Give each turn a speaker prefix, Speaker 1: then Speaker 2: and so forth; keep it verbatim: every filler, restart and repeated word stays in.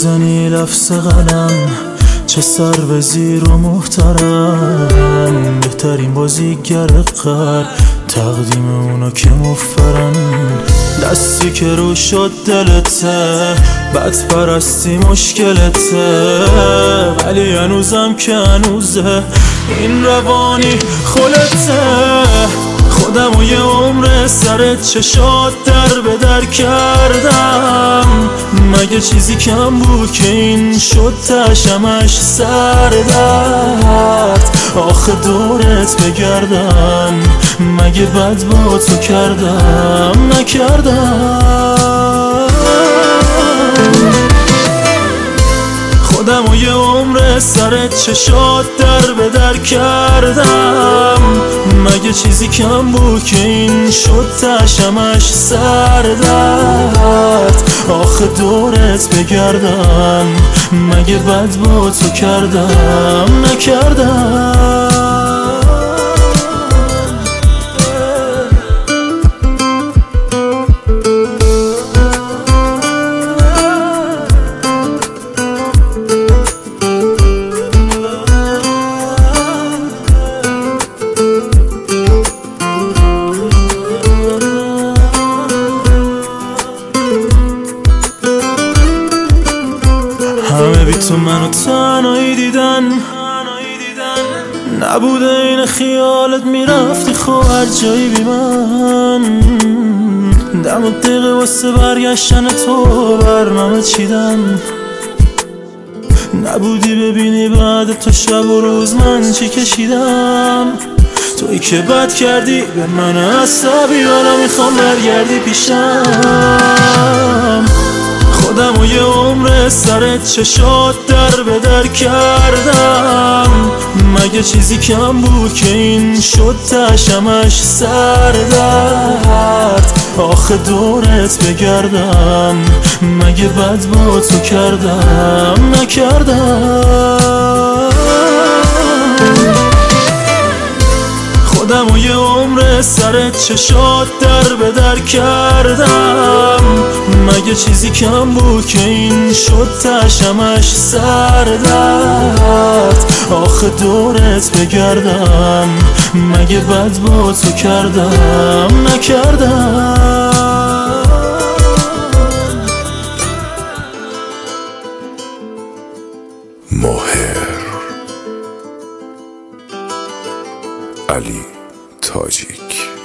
Speaker 1: میزنی لفظ قلم، چه سر به زیر و محترم. بهترین بازیگر قهر تقدیم اونا که مفرن. دستی که رو شد دلته، بد پرستی مشکلته، ولی هنوزم که هنوزه این روانی خلته. خودم و یه عمر سرت چشات در به در کردم. مگه چیزی کم بود که این شد تشمش سردرد؟ آخه دورت بگردم، مگه بد با تو کردم نکردم؟ خودم و یه عمر سرت چشات در به در کردم. مگه چیزی کم بود که این شد تشمش سردرد؟ آخه دورت بگردم، مگه بد با تو کردم نکردم؟ همه بی تو منو تنهایی دیدن، نبوده این خیالت میرفتی خب هر جایی بی من. دم و دقیقه واسه برگشتن تو برنامه چیدم، نبودی ببینی بعد تو شب و روز من چی کشیدم. تویی که بد کردی به من عصبی، حالا میخوام برگردی پیشم. خودم و یه عمر سرت چشات در به در کردم. مگه چیزی کم بود که این شد تشمش سردرد؟ آخه دورت بگردم، مگه بد با تو کردم نکردم؟ خودم و یه عمر سرت چشات در به در کردم. مگه چیزی کم بود که این شد تشمش سردرد؟ آخه دورت بگردم، مگه بد با تو کردم نکردم؟
Speaker 2: ماهر علی تاجیک